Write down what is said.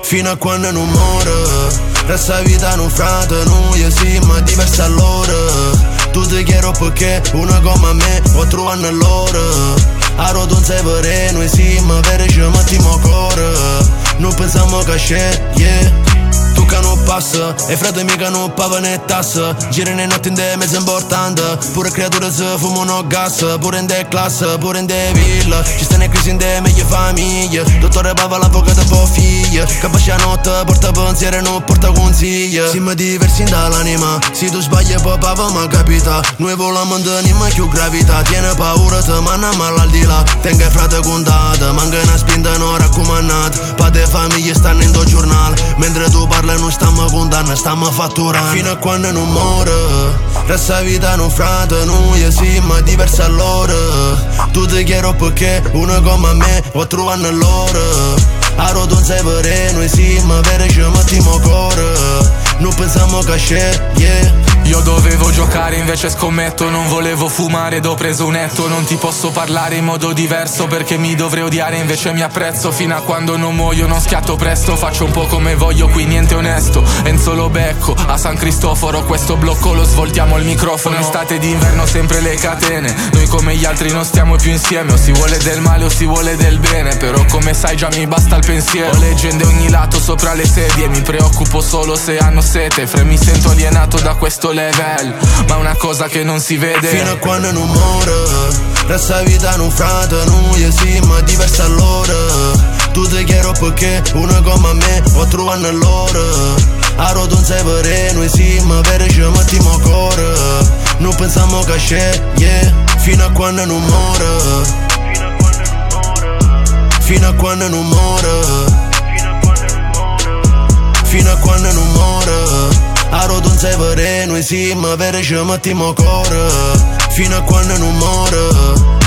fino a quando non muore. Resta vita non frate, noi sì, ma diversa allora. Tu ti chiedo perché una come me può trovare nell'ora. A non sei per noi sì, ma per ci mettiamo cuore. Non pensiamo che c'è, yeah. Tu che non passa, e frate mica non pagano né tasse. Girano in notte in de mezzo importante. Pure creature se fumano gas. Pure in de classe, pure in de villa. Ci stanno crisi in de meglio famiglie. Dottore pava l'avvocato po' figlia. Capace a notte, porta pensiero e non porta consigli. Siamo diversi dall'anima. Se tu sbagli poi pava ma capita. Noi vogliamo anima più gravità. Tiene paura, te manna mal al di là. Tenga frate contata, manca una spinta non raccomandata. Padre e famiglie stanno in do giornale. Mentre tu parli non stiamo condanna, stiamo fatturando. Fino a quando non muore. Resta vita non frate, noi sì, ma diversa allora. Tu ti chiedo perché una come me può trovare nell'ora. A non sei per noi sì, ma per ci mettiamo cuore. Non pensiamo che c'è, yeah. Io dovevo giocare invece scommetto. Non volevo fumare ed ho preso un etto. Non ti posso parlare in modo diverso perché mi dovrei odiare invece mi apprezzo. Fino a quando non muoio non schiatto presto. Faccio un po' come voglio qui niente onesto. Enzo lo becco a San Cristoforo. Questo blocco lo svoltiamo il microfono. Estate d'inverno sempre le catene. Noi come gli altri non stiamo più insieme. O si vuole del male o si vuole del bene. Però come sai già mi basta il pensiero. Ho leggende ogni lato sopra le sedie. Mi preoccupo solo se hanno sete. Mi sento alienato da questo level, ma è una cosa che non si vede. Fino a quando non muore. Resta vita non frate, noi sì, ma diversa allora. Tu ti chiedo perché una come me può trovare nell'ora. A non sei per noi sì, ma per ci mettiamo cuore. Non pensiamo che c'è, yeah. Fino a quando non muore. Fino a quando non muore. Fino a quando non muore. A non sei per noi sì, ma per ci mettiamo cuore. Fino a quando non muore.